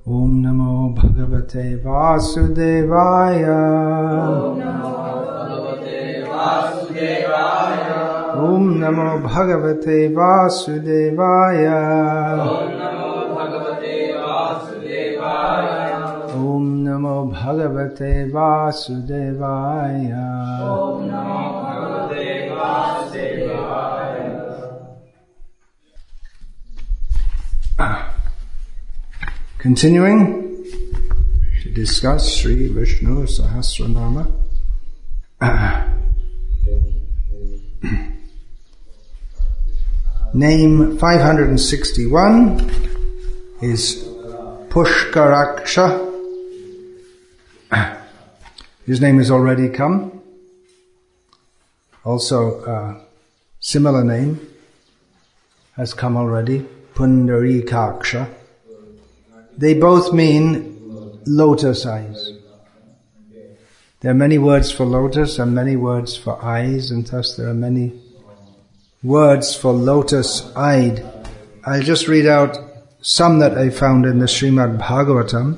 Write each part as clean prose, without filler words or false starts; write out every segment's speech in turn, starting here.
Om Namo Bhagavate Vasudevaya. Om Namo Bhagavate Vasudevaya. Om Namo Bhagavate Vasudevaya. Continuing to discuss Sri Vishnu Sahasranama. Name 561 is Pushkaraksha. His name has already come. Also, similar name has come already, Pundarikaksha. They both mean lotus eyes. There are many words for lotus and many words for eyes, and thus there are many words for lotus-eyed. I'll just read out some that I found in the Srimad Bhagavatam.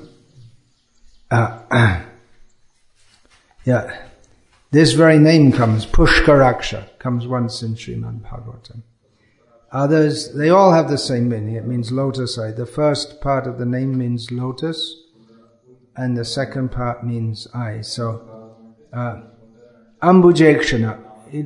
This very name comes, Pushkaraksha, comes once in Srimad Bhagavatam. Others, they all have the same meaning. It means lotus-eyed. The first part of the name means lotus, and the second part means eye. So, Ambujakshana.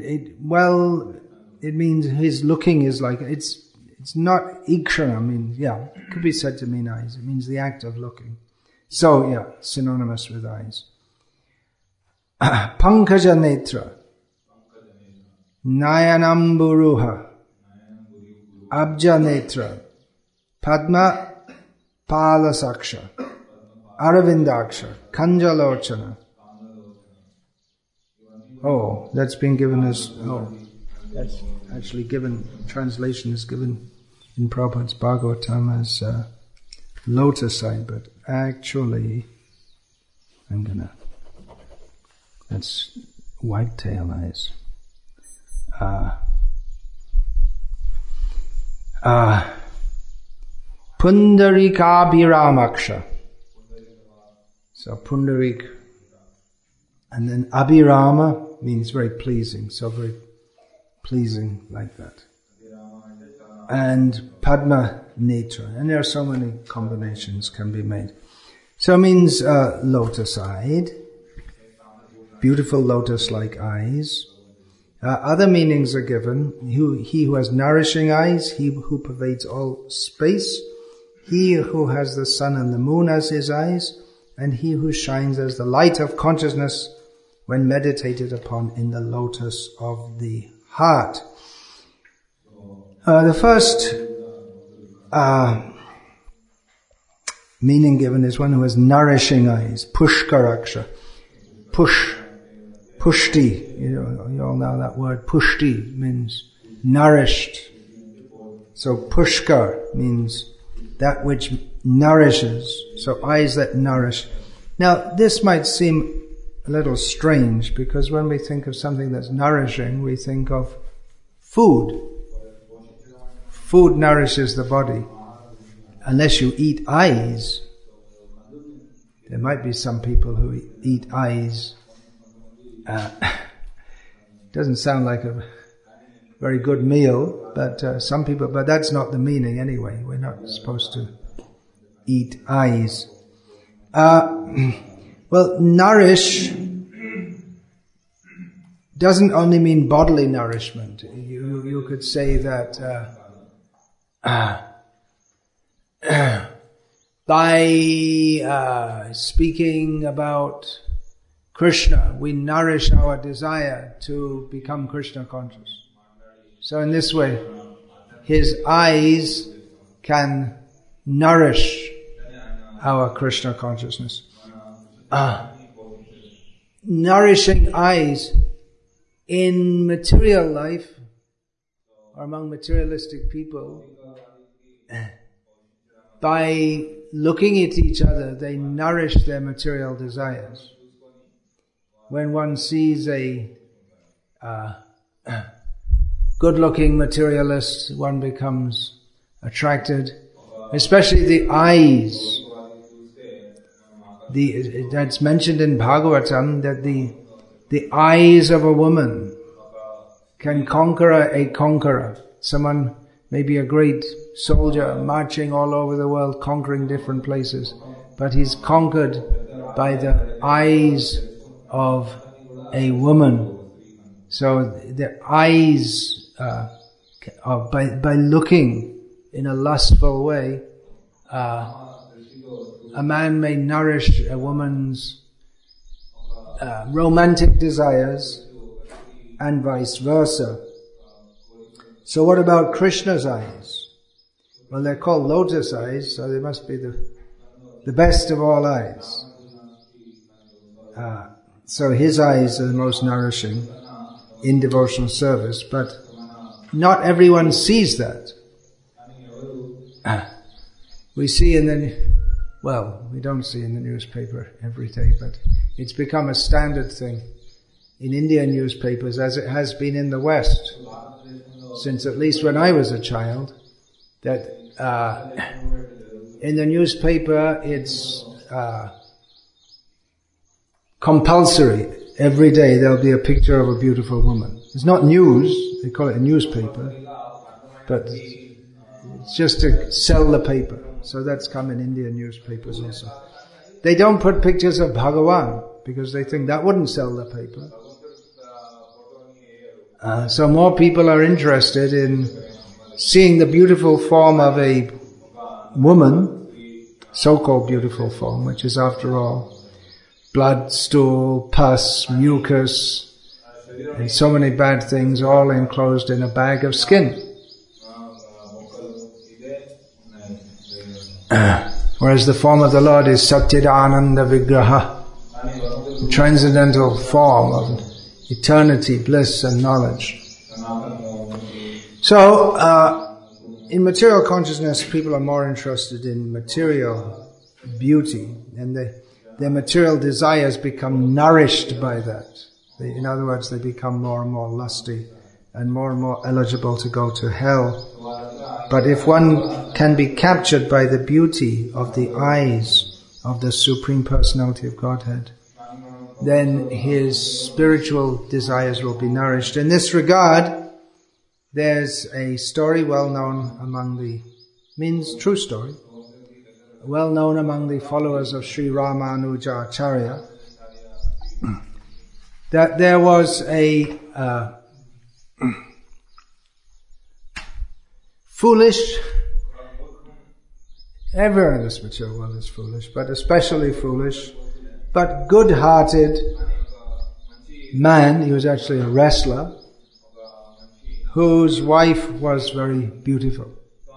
It means his looking is like, it's not ikshana, means, it could be said to mean eyes. It means the act of looking. So, synonymous with eyes. Pankaja netra. Nayanamburuha. Abja netra. Padma palasaksha. Aravindaksha. Kanjalochana. Oh, that's been given as, that's actually given, translation is given in Prabhupada's Bhagavatam as lotus-eyed, but actually, that's white-tail eyes. Pundarikabhiramaksha. So Pundarik, and then Abhirama means very pleasing, so very pleasing like that. And Padma Netra, and there are so many combinations can be made. So it means lotus-eyed, beautiful lotus-like eyes. Other meanings are given. He who has nourishing eyes, he who pervades all space, he who has the sun and the moon as his eyes, and he who shines as the light of consciousness when meditated upon in the lotus of the heart. The first meaning given is one who has nourishing eyes, Pushkaraksha. Pushti, you all know that word. Pushti means nourished. So Pushkar means that which nourishes. So eyes that nourish. Now this might seem a little strange because when we think of something that's nourishing, we think of food. Food nourishes the body. Unless you eat eyes, there might be some people who eat eyes. Doesn't sound like a very good meal, but some people, but that's not the meaning anyway. We're not supposed to eat eyes. Well, nourish doesn't only mean bodily nourishment. You could say that by speaking about Krishna, we nourish our desire to become Krishna conscious. So in this way, his eyes can nourish our Krishna consciousness. Nourishing eyes in material life, or among materialistic people, by looking at each other, they nourish their material desires. When one sees a good-looking materialist, one becomes attracted, especially the eyes That's mentioned in Bhagavatam that the eyes of a woman can conquer a conqueror. Someone may be a great soldier marching all over the world, conquering different places, but he's conquered by the eyes of a woman. So the eyes, by looking in a lustful way, a man may nourish a woman's romantic desires and vice versa. So what about Krishna's eyes? Well, they're called lotus eyes, so they must be the best of all eyes. So his eyes are the most nourishing in devotional service, but not everyone sees that. We see we don't see in the newspaper every day, but it's become a standard thing in Indian newspapers, as it has been in the West, since at least when I was a child, that in the newspaper it's compulsory. Every day there'll be a picture of a beautiful woman. It's not news, they call it a newspaper, but it's just to sell the paper. So that's come in Indian newspapers also. They don't put pictures of Bhagavan because they think that wouldn't sell the paper. So more people are interested in seeing the beautiful form of a woman, so-called beautiful form, which is after all blood, stool, pus, mucus, and so many bad things all enclosed in a bag of skin. Whereas the form of the Lord is Satchidananda Vigraha, the transcendental form of eternity, bliss and knowledge. So, in material consciousness, people are more interested in material beauty, and their material desires become nourished by that. In other words, they become more and more lusty and more eligible to go to hell. But if one can be captured by the beauty of the eyes of the Supreme Personality of Godhead, then his spiritual desires will be nourished. In this regard, there's a story well known true story, well known among the followers of Sri Ramanuja Acharya, that there was a foolish, everyone in this material world is foolish, but especially foolish, but good-hearted man. He was actually a wrestler whose wife was very beautiful.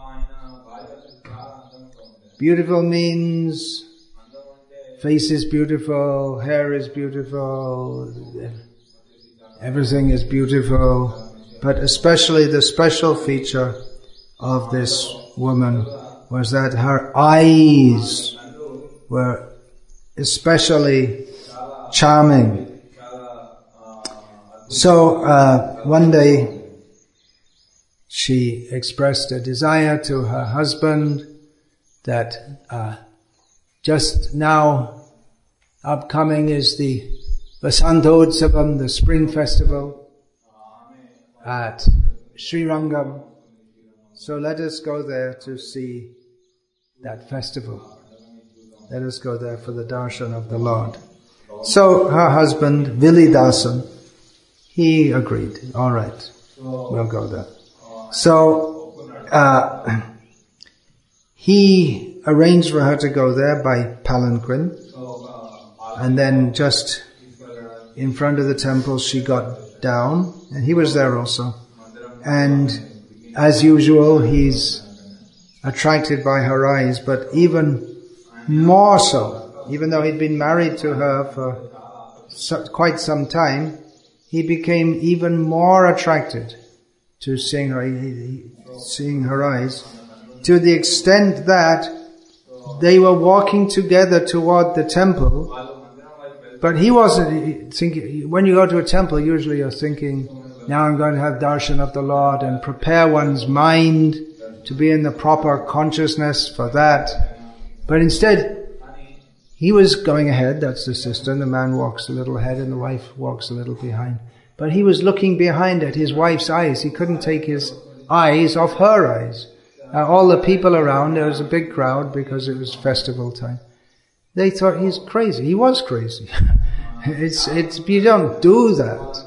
Beautiful means face is beautiful, hair is beautiful, everything is beautiful, but especially the special feature of this woman was that her eyes were especially charming. So one day she expressed a desire to her husband that just now upcoming is the Vasantotsavam, the spring festival at Srirangam. So let us go there to see that festival. Let us go there for the darshan of the Lord. So her husband, Vilidasan, he agreed. All right, we'll go there. So he arranged for her to go there by palanquin, and then just in front of the temple she got down, and he was there also. And as usual, he's attracted by her eyes, but even more so, even though he'd been married to her for quite some time, he became even more attracted to seeing her eyes, to the extent that they were walking together toward the temple, but he wasn't thinking. When you go to a temple, usually you're thinking, now I'm going to have darshan of the Lord, and prepare one's mind to be in the proper consciousness for that. But instead, he was going ahead, that's the sister, and the man walks a little ahead and the wife walks a little behind. But he was looking behind at his wife's eyes. He couldn't take his eyes off her eyes. All the people around, there was a big crowd because it was festival time. They thought he's crazy. He was crazy. You don't do that.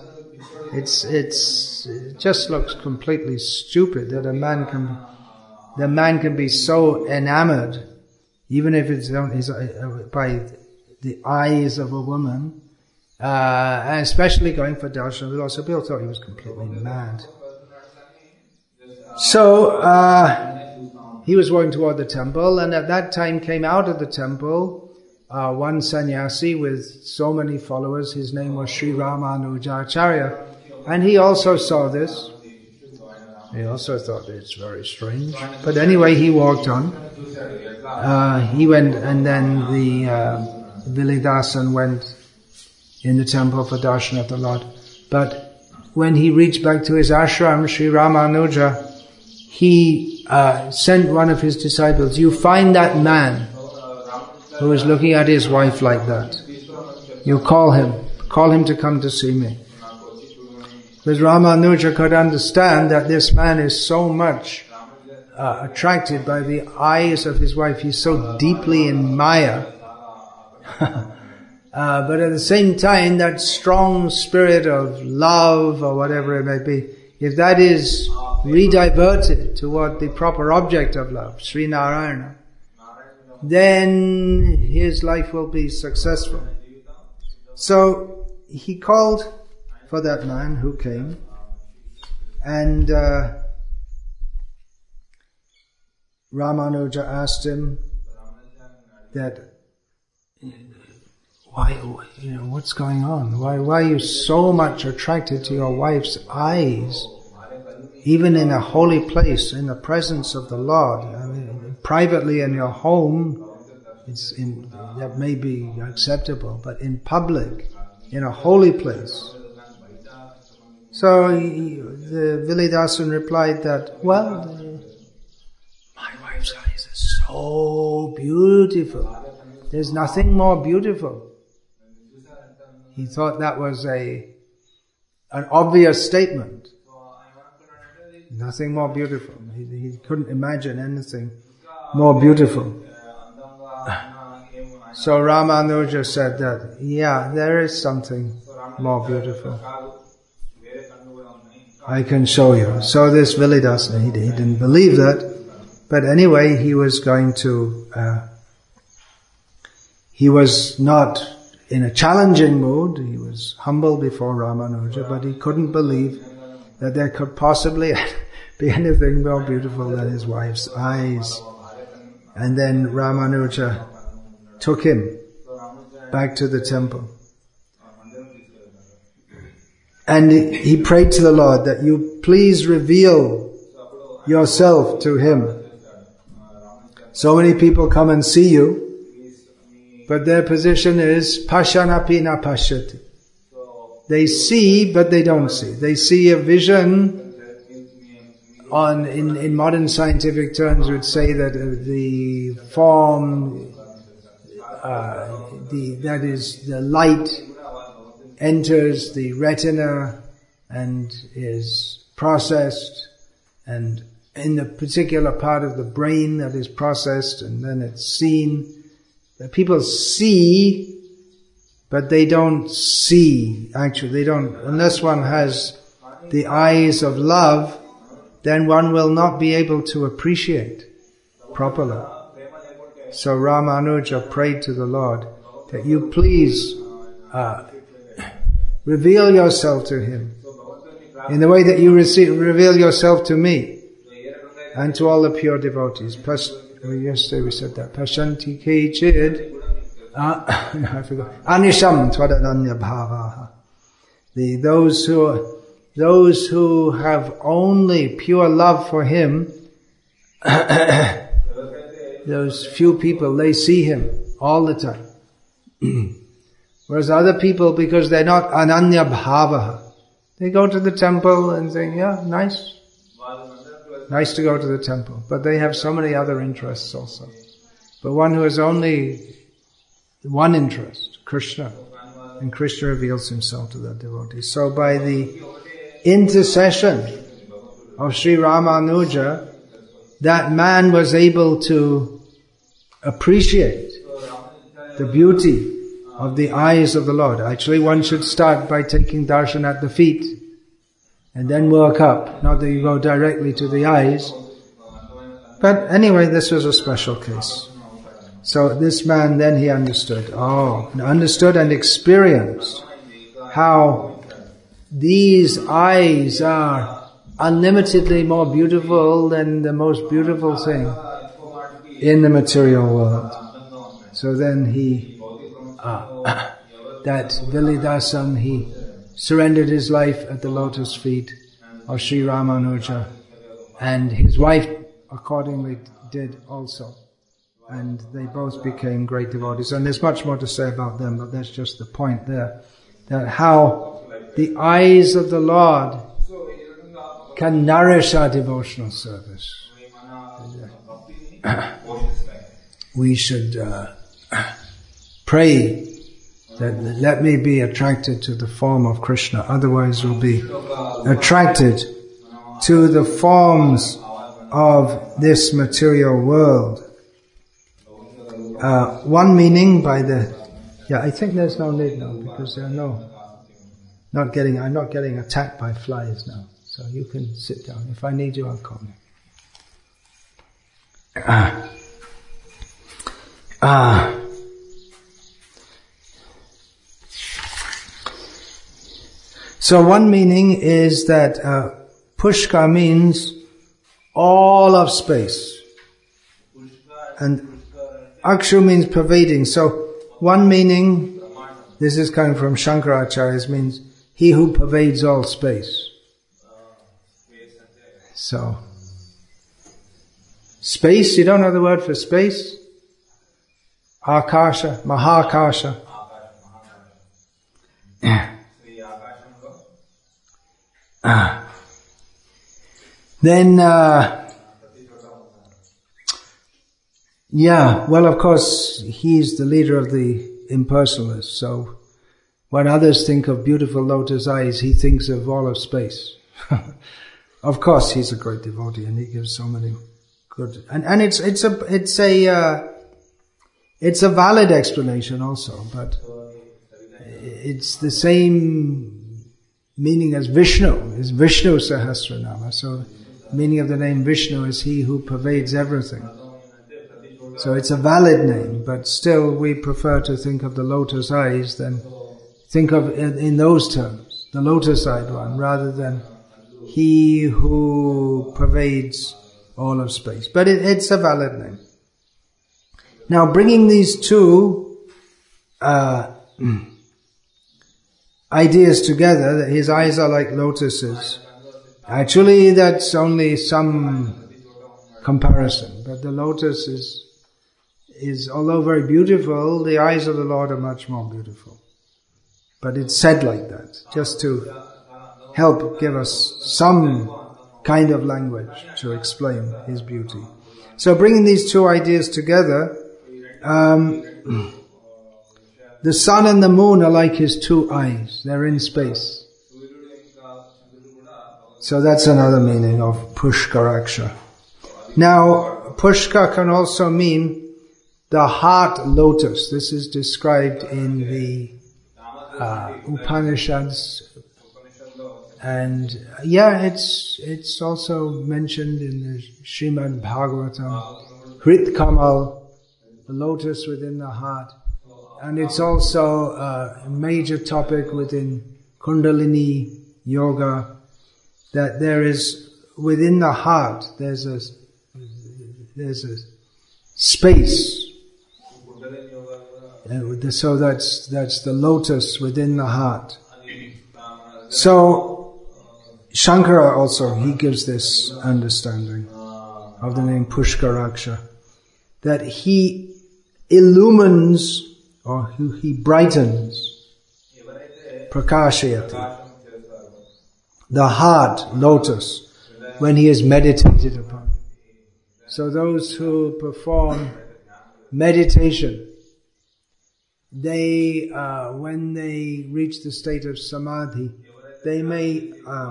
It just looks completely stupid that the man can be so enamored, even if it's by the eyes of a woman, and especially going for darshan. Also, people thought he was completely mad. So he was walking toward the temple, and at that time came out of the temple one sannyasi with so many followers. His name was Sri Ramanujacharya, and he also saw this. He also thought it's very strange, but anyway, he walked on. He went, and then the Vilidasan went in the temple for darshan of the Lord. But when he reached back to his ashram, Sri Ramanuja, he sent one of his disciples, you find that man who is looking at his wife like that. You call him to come to see me. Because Ramanuja could understand that this man is so much attracted by the eyes of his wife. He's so deeply in Maya. But at the same time, that strong spirit of love or whatever it may be, if that is rediverted toward the proper object of love, Sri Narayana, then his life will be successful. So he called for that man who came, and Ramanuja asked him that, what's going on? Why are you so much attracted to your wife's eyes, even in a holy place, in the presence of the Lord? I mean, privately in your home, that may be acceptable, but in public, in a holy place. So the Vilidasan replied that, my wife's eyes are so beautiful. There's nothing more beautiful. He thought that was an obvious statement. Nothing more beautiful. He couldn't imagine anything more beautiful. So Ramanuja said that, there is something more beautiful. I can show you. So this Vilidasan, he didn't believe that, but anyway, he was going to, he was not in a challenging mood. He was humble before Ramanuja, but he couldn't believe that there could possibly be anything more beautiful than his wife's eyes. And then Ramanuja took him back to the temple. And he prayed to the Lord that you please reveal yourself to him. So many people come and see you, but their position is pashanapi na pashyati. They see, but they don't see. They see a vision. In modern scientific terms, would say that the form, that is the light, enters the retina and is processed, and in the particular part of the brain that is processed, and then it's seen. People see, but they don't see. Actually, they don't, unless one has the eyes of love, then one will not be able to appreciate properly. So Ramanuja prayed to the Lord that you please reveal yourself to him in the way that you reveal yourself to me and to all the pure devotees. Yesterday we said that. Pashanti kechid I forgot. Anisham tvadananya bhavaha. Those who have only pure love for him, those few people, they see him all the time. Whereas other people, because they're not ananya bhavaha, they go to the temple and think, nice to go to the temple. But they have so many other interests also. But one who is only one interest, Krishna. And Krishna reveals himself to that devotee. So by the intercession of Sri Ramanuja, that man was able to appreciate the beauty of the eyes of the Lord. Actually, one should start by taking darshan at the feet and then work up. Not that you go directly to the eyes. But anyway, this was a special case. So this man, then he understood and experienced how these eyes are unlimitedly more beautiful than the most beautiful thing in the material world. So then that Vilidasan, he surrendered his life at the lotus feet of Sri Ramanuja, and his wife accordingly did also. And they both became great devotees. And there's much more to say about them, but that's just the point there. That how the eyes of the Lord can nourish our devotional service. We should pray that let me be attracted to the form of Krishna. Otherwise we'll be attracted to the forms of this material world. One meaning by I think there's no need now because there are I'm not getting attacked by flies now. So you can sit down. If I need you, I'll call you. So one meaning is that Pushka means all of space. And Akshu means pervading. So one meaning, this is coming from Shankaracharya, means he who pervades all space. So, space, you don't know the word for space? Akasha, Mahakasha. Then, well, of course, he's the leader of the impersonalists. So, when others think of beautiful lotus eyes, he thinks of all of space. Of course, he's a great devotee, and he gives so many good. And it's a valid explanation also, but it's the same meaning as Vishnu. It's Vishnu Sahasranama. So, meaning of the name Vishnu is he who pervades everything. So it's a valid name, but still we prefer to think of the lotus eyes than think of it in those terms, the lotus-eyed one, rather than he who pervades all of space. But it's a valid name. Now, bringing these two ideas together, that his eyes are like lotuses, actually that's only some comparison. But the lotus is although very beautiful, the eyes of the Lord are much more beautiful. But it's said like that, just to help give us some kind of language to explain his beauty. So bringing these two ideas together, the sun and the moon are like his two eyes. They're in space. So that's another meaning of Pushkaraksha. Now, Pushka can also mean the heart lotus. This is described in the Upanishads. And it's also mentioned in the Srimad Bhagavatam, Hrit Kamal, the lotus within the heart. And it's also a major topic within Kundalini Yoga, that there is, within the heart, there's a space. So that's the lotus within the heart. So, Shankara also, he gives this understanding of the name Pushkaraksha, that he illumines, or he brightens, prakashayati, the heart lotus, when he is meditated upon. So those who perform meditation they, when they reach the state of samadhi, they may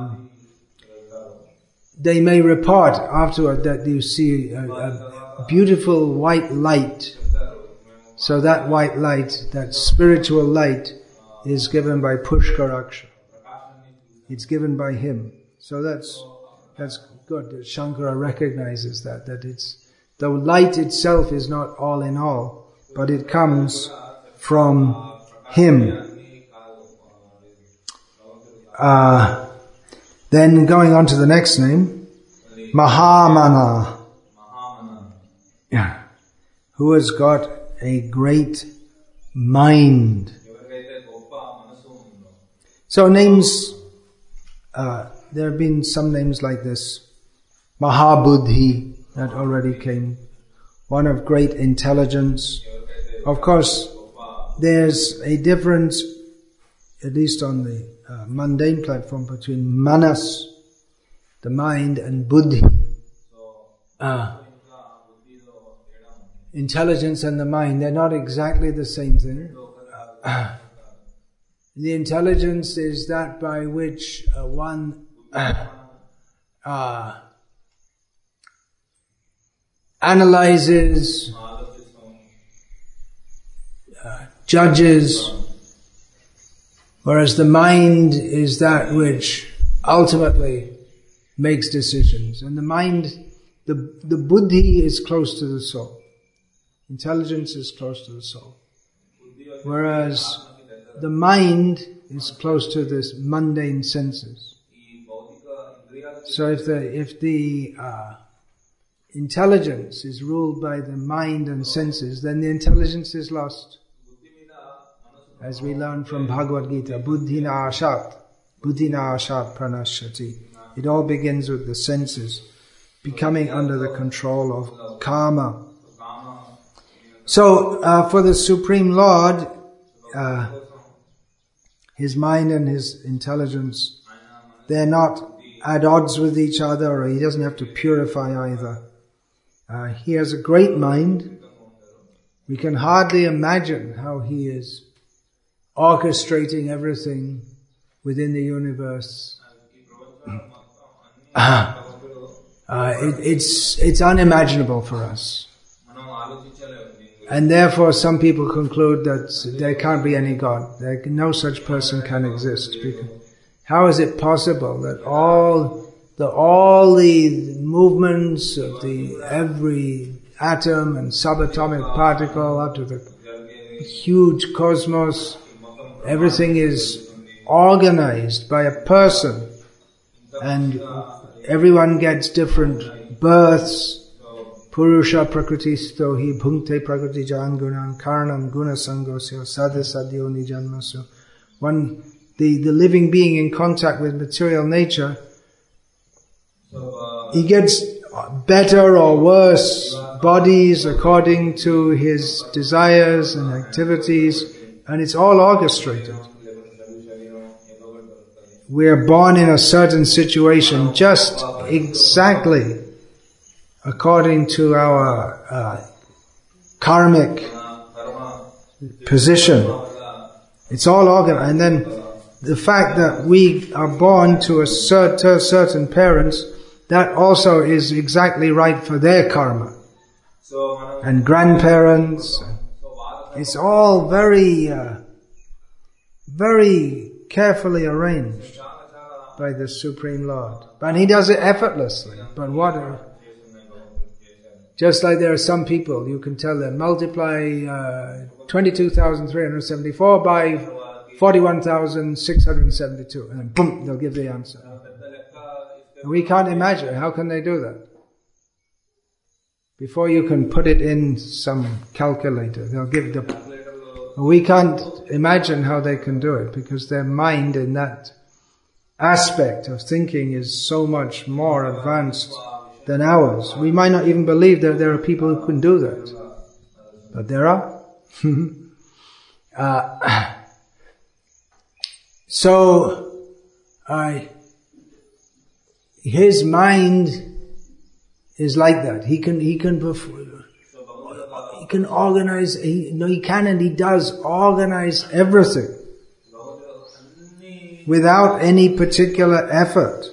report afterward that you see a beautiful white light. So that white light, that spiritual light, is given by Pushkaraksha. It's given by him. So that's good. Shankara recognizes that it's the light itself is not all in all, but it comes from him. Then going on to the next name, Mahamana. Yeah. Who has got a great mind. So names, there have been some names like this. Mahabuddhi, that already came. One of great intelligence. Of course, there's a difference, at least on the mundane platform, between manas, the mind, and buddhi. Intelligence and the mind, they're not exactly the same thing. The intelligence is that by which one analyzes, judges, whereas the mind is that which ultimately makes decisions. And the mind, the buddhi is close to the soul. Intelligence is close to the soul. Whereas the mind is close to this mundane senses. So if the intelligence is ruled by the mind and senses, then the intelligence is lost. As we learn from Bhagavad Gita, buddhina ashat pranashyati. It all begins with the senses becoming under the control of karma. So, for the Supreme Lord, his mind and his intelligence, they're not at odds with each other, or he doesn't have to purify either. He has a great mind. We can hardly imagine how he is orchestrating everything within the universe. It's unimaginable for us. And therefore some people conclude that there can't be any God. No such person can exist. How is it possible that all the movements of every atom and subatomic particle up to the huge cosmos, everything is organized by a person, and everyone gets different births. Purusha prakritisto hi bhunkte prakriti jan gunan karnam guna sangosya sadhasadyo nijanmasu. The living being in contact with material nature, he gets better or worse bodies according to his desires and activities, and it's all orchestrated. We're born in a certain situation just exactly according to our karmic position. It's all organized. And then the fact that we are born to certain parents, that also is exactly right for their karma. And grandparents. It's all very, very carefully arranged by the Supreme Lord. And he does it effortlessly. But just like there are some people, you can tell them, multiply 22,374 by 41,672, and then boom, they'll give the answer. And we can't imagine, how can they do that? Before you can put it in some calculator, they'll give we can't imagine how they can do it, because their mind in that aspect of thinking is so much more advanced than ours. We might not even believe that there are people who can do that. But there are. His mind is like that. He can organize, he can and he does organize everything without any particular effort.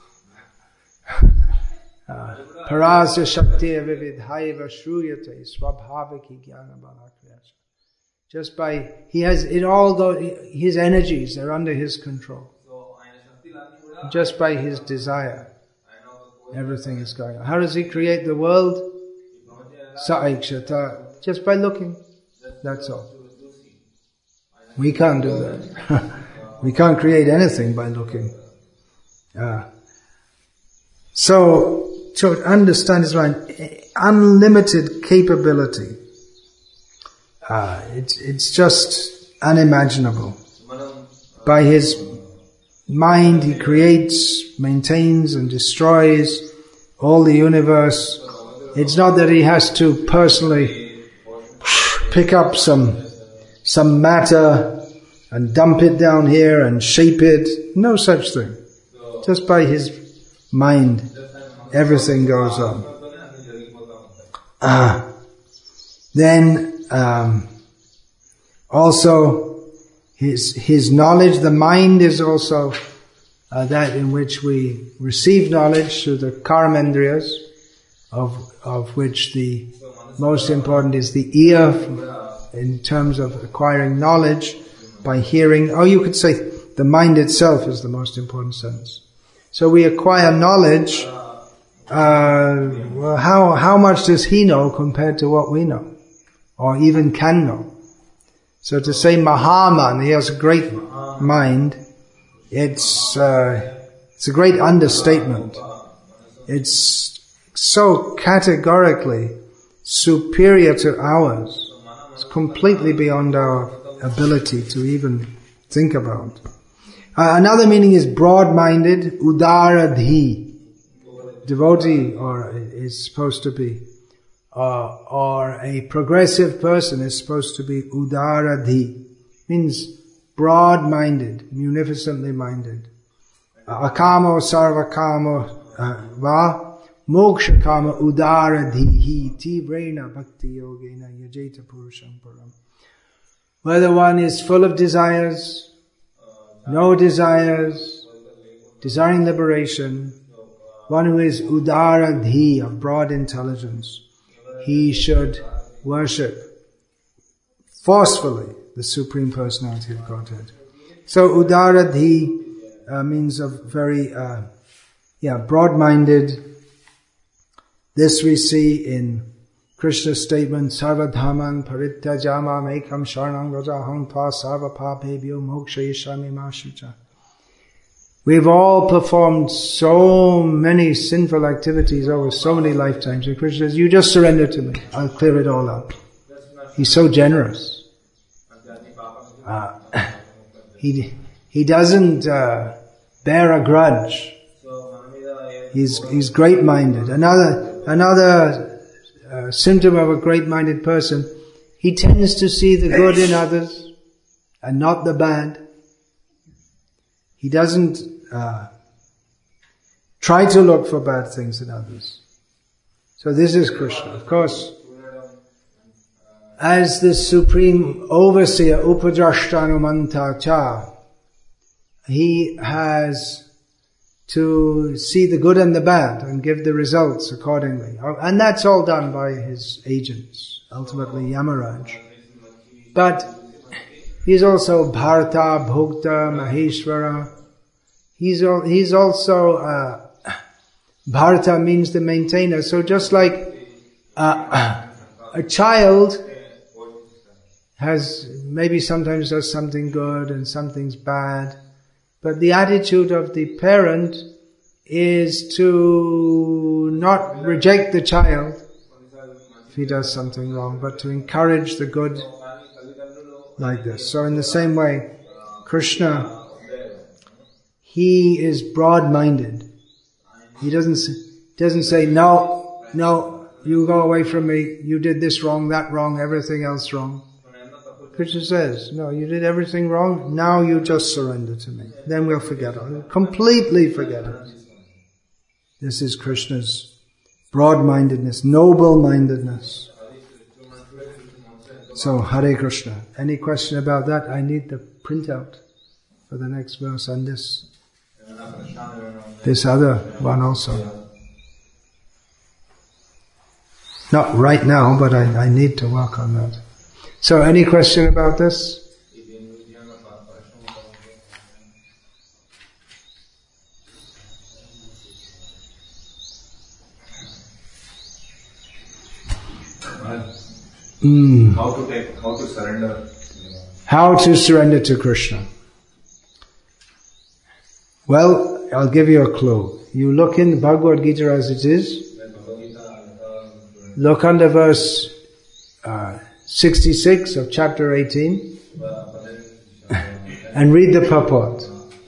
Parasya Shaktiya Vividhaiva Shruyate Swabhaviki Jnana Balakriyasya. Just by, he has it all, his energies are under his control. Just by his desire, everything is going on. How does he create the world? Saikshata. Just by looking. That's all. We can't do that. We can't create anything by looking. So, to understand his mind, unlimited capability. It's just unimaginable. By his mind, he creates, maintains and destroys all the universe. It's not that he has to personally pick up some matter and dump it down here and shape it. No such thing. Just by his mind, everything goes on. Then also his knowledge, the mind is also that in which we receive knowledge through the karmendriyas, of which the most important is the ear in terms of acquiring knowledge by hearing. Or you could say the mind itself is the most important sense. So we acquire knowledge. Well, how much does he know compared to what we know, or even can know? So to say Mahaman, he has a great mind, it's a great understatement. It's so categorically superior to ours. It's completely beyond our ability to even think about. Another meaning is broad-minded, udaradhi. Devotee is supposed to be, or a progressive person is supposed to be udaradhi. Means broad-minded, munificently minded. Akamo sarvakamo va moksha kama udaradhi tivrena bhakti yogena yajeta purusham param. Whether one is full of desires, no desires, desiring liberation, one who is udaradhi, of broad intelligence, he should worship forcefully the Supreme Personality of Godhead. So udaradhi means of very, broad-minded. This we see in Krishna's statement, Sarvadhaman parittajama mekam sharanam vrajaham tva sarva papebhyo mokshayishami ma shucha. We've all performed so many sinful activities over so many lifetimes. And Krishna says, you just surrender to me. I'll clear it all up. He's so generous. He doesn't bear a grudge. He's great-minded. Another symptom of a great-minded person, he tends to see the good in others and not the bad. He doesn't try to look for bad things in others. So this is Krishna. Of course, as the supreme overseer, Upadrashtanumanta cha, he has to see the good and the bad and give the results accordingly. And that's all done by his agents, ultimately Yamaraj. But he's also Bharta, Bhokta, Maheshwara. He's also, Bharta means the maintainer. So just like a child has, maybe sometimes does something good and something's bad, but the attitude of the parent is to not reject the child if he does something wrong, but to encourage the good like this. So in the same way, Krishna, he is broad-minded. He doesn't say, no, you go away from me, you did this wrong, that wrong, everything else wrong. Krishna says, no, you did everything wrong, now you just surrender to me. Then we'll forget it. Completely forget it. This is Krishna's broad-mindedness, noble-mindedness. So, Hare Krishna. Any question about that? I need the printout for the next verse and this other one also. Not right now, but I need to work on that. So, any question about this? How to surrender? How to surrender to Krishna? Well, I'll give you a clue. You look in Bhagavad Gita as it is. Look under verse 66 of chapter 18 and read the purport,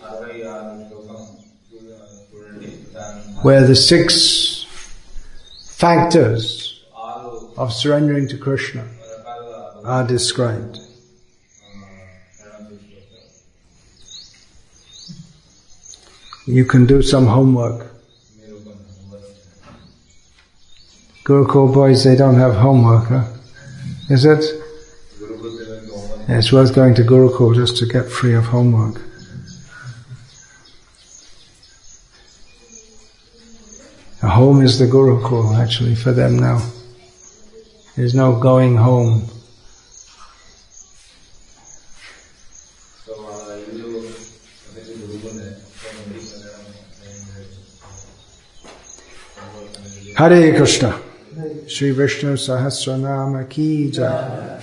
where the 6 factors of surrendering to Krishna are described. You can do some homework. Gurukul boys, they don't have homework, huh? Is it? Yeah, it's worth going to Gurukul just to get free of homework. A home is the Gurukul actually for them now. There's no going home. Hare Krishna. Shri Vishnu Sahasranama Ki Jai.